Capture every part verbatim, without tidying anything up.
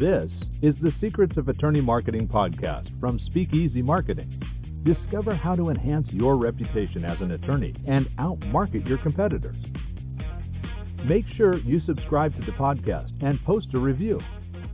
This is the Secrets of Attorney Marketing podcast from Speakeasy Marketing. Discover how to enhance your reputation as an attorney and outmarket your competitors. Make sure you subscribe to the podcast and post a review.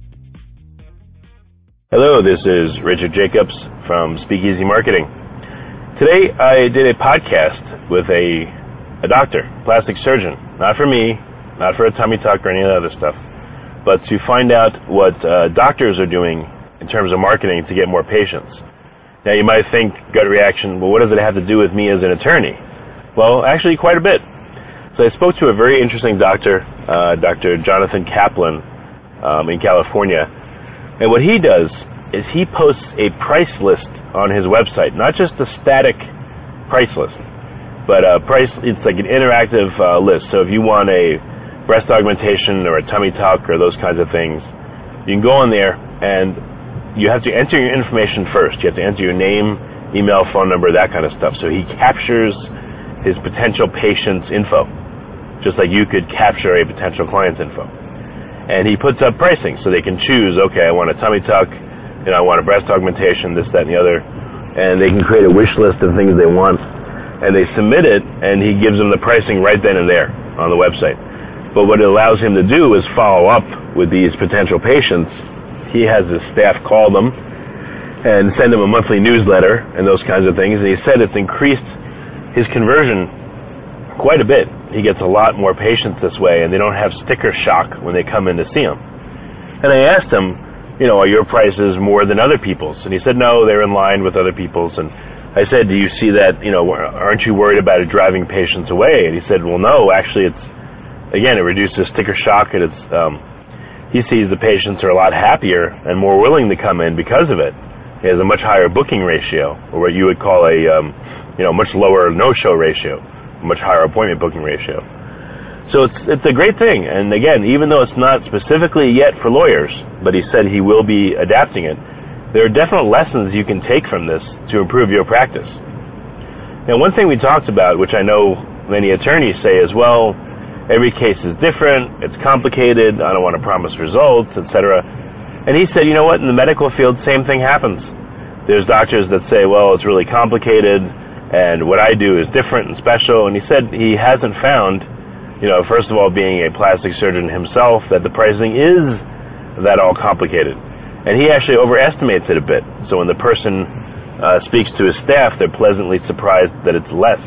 Hello, this is Richard Jacobs from Speakeasy Marketing. Today I did a podcast with a, a doctor, plastic surgeon, not for me, not for a tummy tuck or any of the other stuff, but to find out what uh, doctors are doing in terms of marketing to get more patients. Now you might think, gut reaction, well, what does it have to do with me as an attorney? Well, actually quite a bit. So I spoke to a very interesting doctor, uh, Doctor Jonathan Kaplan um, in California, and what he does is he posts a price list on his website, not just a static price list, but a price, it's like an interactive uh, list. So if you want a breast augmentation or a tummy tuck or those kinds of things, you can go on there and you have to enter your information first. You have to enter your name, email, phone number, that kind of stuff. So he captures his potential patient's info, just like you could capture a potential client's info. And he puts up pricing so they can choose, okay, I want a tummy tuck, you know, I want a breast augmentation, this, that, and the other. And they can create a wish list of things they want. And they submit it, and he gives them the pricing right then and there on the website. But what it allows him to do is follow up with these potential patients. He has his staff call them and send them a monthly newsletter and those kinds of things. And he said it's increased his conversion quite a bit. He gets a lot more patients this way, and they don't have sticker shock when they come in to see him. And I asked him, you know, are your prices more than other people's? And he said, no, they're in line with other people's. And I said, do you see that, you know, aren't you worried about it driving patients away? And he said, well, no, actually it's, again, it reduces sticker shock, and it's, um, he sees the patients are a lot happier and more willing to come in because of it. He has a much higher booking ratio, or what you would call a, um, you know, much lower no-show ratio, a much higher appointment booking ratio. So it's it's a great thing. And again, even though it's not specifically yet for lawyers, but he said he will be adapting it, there are definite lessons you can take from this to improve your practice. Now, one thing we talked about, which I know many attorneys say is, well, every case is different, it's complicated, I don't want to promise results, et cetera. And he said, you know what, in the medical field, same thing happens. There's doctors that say, well, it's really complicated, and what I do is different and special. And he said he hasn't found, you know, first of all, being a plastic surgeon himself, that the pricing is that all complicated. And he actually overestimates it a bit. So when the person uh, speaks to his staff, they're pleasantly surprised that it's less.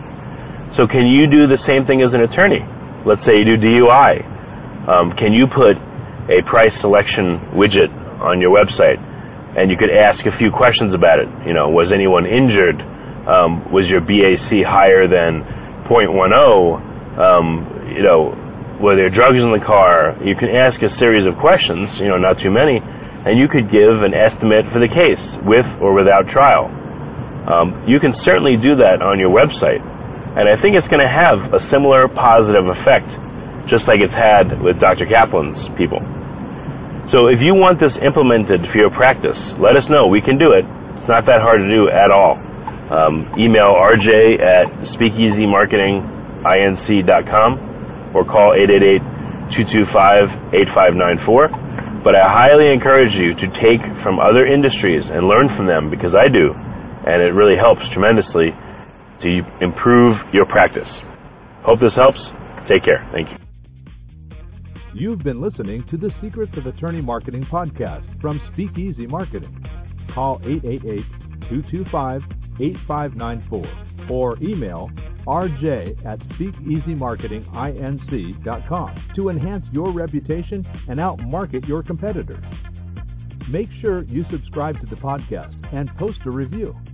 So can you do the same thing as an attorney? Let's say you do D U I. Um, can you put a price selection widget on your website, and you could ask a few questions about it? You know, was anyone injured? Um, was your B A C higher than zero point one zero? Um, you know, were there drugs in the car? You can ask a series of questions, you know, not too many, and you could give an estimate for the case, with or without trial. Um, you can certainly do that on your website. And I think it's going to have a similar positive effect, just like it's had with Doctor Kaplan's people. So if you want this implemented for your practice, let us know. We can do it. It's not that hard to do at all. Um, email R J at speakeasy marketing inc dot com or call eight eight eight, two two five, eight five nine four. But I highly encourage you to take from other industries and learn from them, because I do, and it really helps tremendously to improve your practice. Hope this helps. Take care. Thank you. You've been listening to the Secrets of Attorney Marketing podcast from Speakeasy Marketing. Call eight eight eight, two two five, eight five nine four or email R J at speakeasy marketing inc dot com to enhance your reputation and outmarket your competitors. Make sure you subscribe to the podcast and post a review.